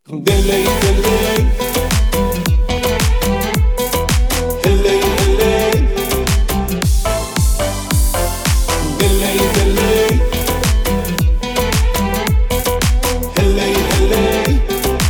دلی دلی هلی هلی دلی دلی هلی هلی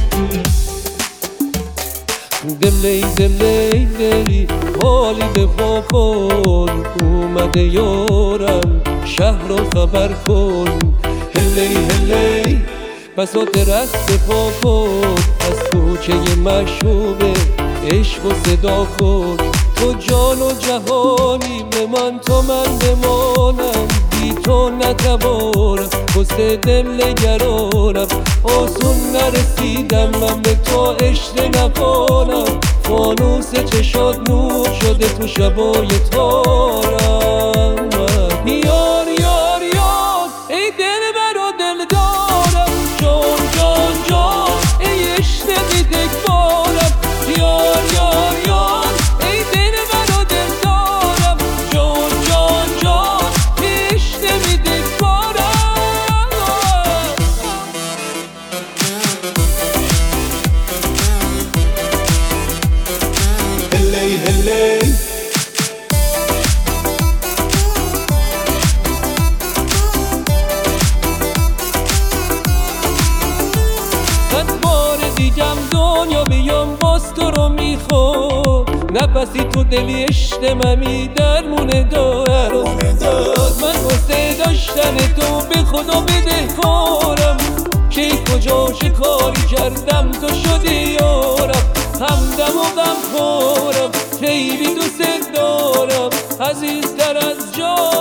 دلی دلی دلی حالی به پا کن اومده یارم شهر رو خبر کن هلی هلی بساط رقص پا کن از کوچه مشوبه عشق و صدا کن تو جان و جهانی به من تو من بمانم بی تو نتوانم حسن دل نگرانم آسون نرسیدم من به تو عشق نکنم فانوس چشات نور شده تو شبای تارم یار یار یار ای دل برا دل دارم جان جان جان ای عشق دیدگارم یار یار یار ای دل برا دل دارم جان جان جان ای عشق دیدگارم هلی هلی دیگم دنیا بیام باز تو رو میخوام نفسی تو دلی عشق منی درمونه دارم من واسه داشتن تو به خدا بدهکارم که کجا چه کاری کردم تو شدی یارم همدم و غمخوارم خیلی دوست دارم عزیزتر از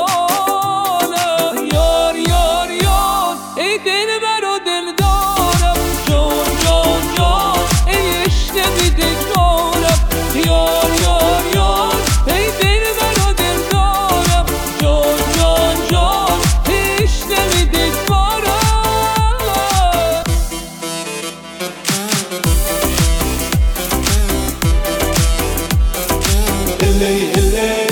جانم یار یار یار ای دل برا دل دارم جان جان جان ای عشق دیدگارم یار یار یار ای دل برا دل دارم جان جان جان ای عشق دیدگارم هلی هلی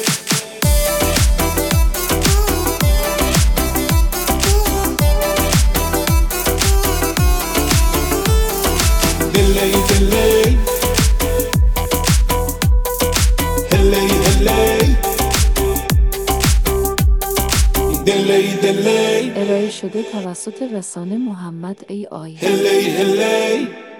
دلی دلی هلی هلی دلی دلی ارائه شده توسط رسانه محمد AI. هلی هلی